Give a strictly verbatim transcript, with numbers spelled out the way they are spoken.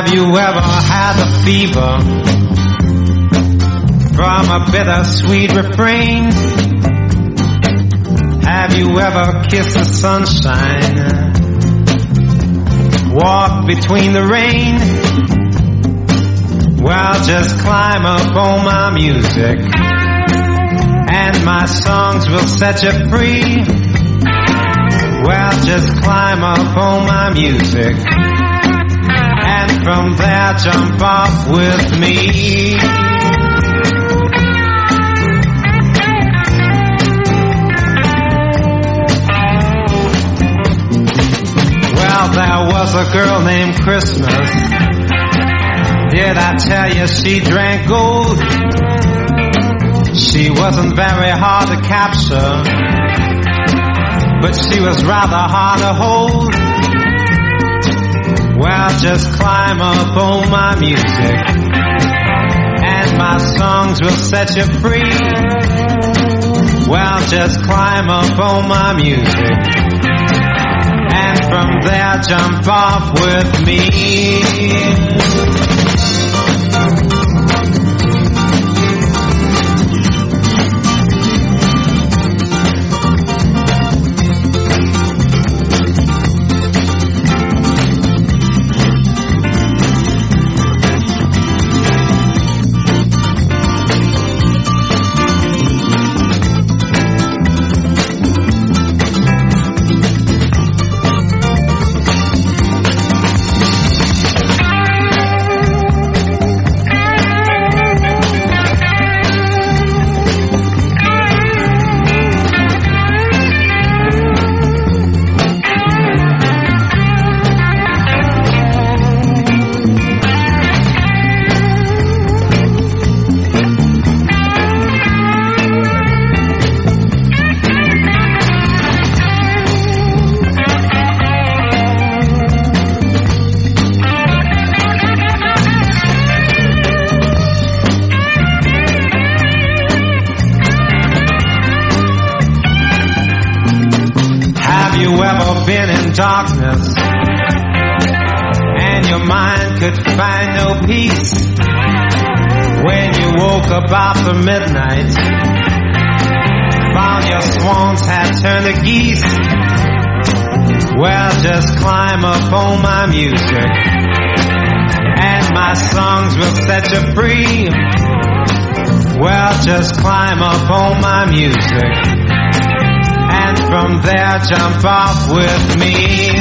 Have you ever had a fever from a bittersweet refrain? Have you ever kissed the sunshine, walked between the rain? Well, just climb up on my music and my songs will set you free. Well, just climb up on my music and from there jump off with me. Well, there was a girl named Christmas. Did I tell you she drank gold? She wasn't very hard to capture, but she was rather hard to hold. Well, just climb up on my music and my songs will set you free. Well, just climb up on my music and from there jump off with me. Been in darkness and your mind could find no peace when you woke up after midnight, found your swans had turned to geese. Well, just climb up on my music and my songs will set you free. Well, just climb up on my music and from there jump off with me.